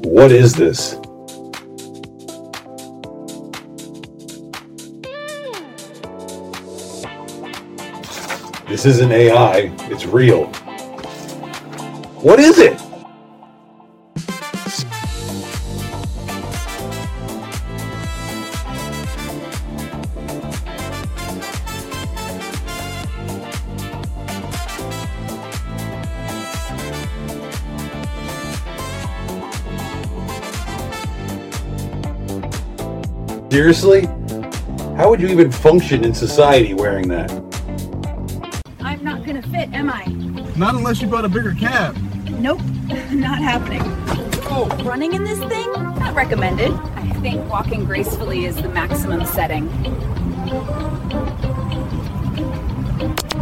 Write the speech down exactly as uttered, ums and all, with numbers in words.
What is this? This isn't A I, it's real. What is it? Seriously? How would you even function in society wearing that? I'm not gonna fit, am I? Not unless you bought a bigger cab. Nope, not happening. Oh, running in this thing? Not recommended. I think walking gracefully is the maximum setting.